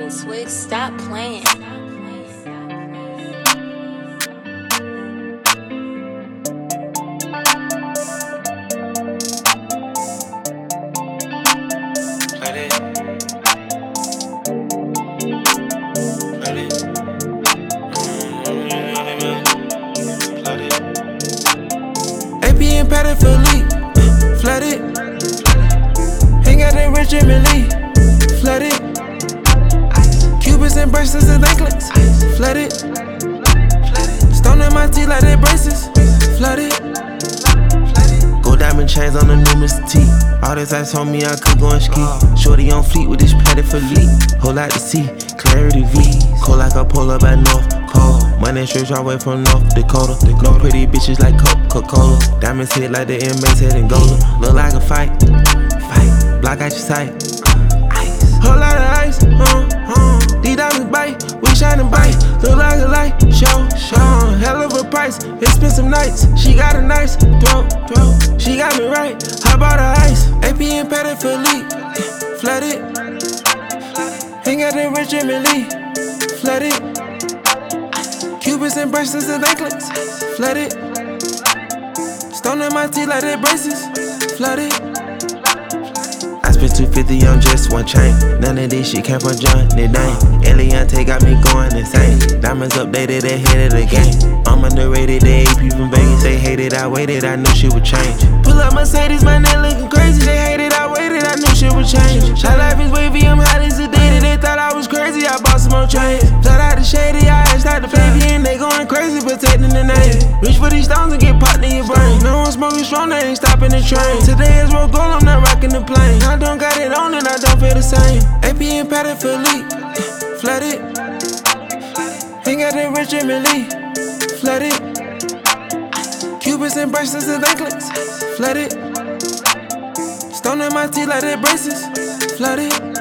Swig, stop playing. AP and Patty for leak, flooded. Ain't got that rich Emily, flooded. Cubits and bracelets and anklets, flooded. Stone in my teeth like they braces, flooded. Gold diamond chains on the new Mr. T. All this ice on me, I could go and ski. Shorty on fleet with this Patty for leak. Whole lot to see, clarity V. Cold like a polar by North Pole. Money straight all way from North Dakota. No pretty bitches like Coca-Cola. Diamonds hit like the inmates head and Gola. Look like a fight. Block out your sight. Whole lot of ice, these diamonds bite, we shining bright. Look like a light, show, hell of a price, expensive nights. She got a nice throat, she got me right. I bought her ice, AP and Patty for leak, flooded. Ain't got that rich Emily, flooded. Cubits and bracelets and anklets, flooded. Stone in my teeth like they braces, flooded. I spent 250 on just one chain. None of this shit came from Johnny Dane. Eliante got me going insane. Diamonds updated ahead of the game. I'm underrated, the AP from Vegas. They hated, I waited, I knew shit would change. Pull up Mercedes, my neck looking crazy. They hated, I waited, I knew shit would change. My life is wavy, I'm highly sedated. They thought I was crazy, I bought some more chains. Flat out the shady, I asked out the baby, and they going crazy, protecting the name. Reach for these stones and get popped in your brain. No one smoking strong, they ain't stopping the train. Today is roll gold, I'm not rocking the plane. I don't got it on and I don't feel the same. AP and Patty for leak, flooded. Ain't got that rich Emily, flooded. Cubits and bracelets and anklets, flooded. Stone in my teeth like they braces, flooded.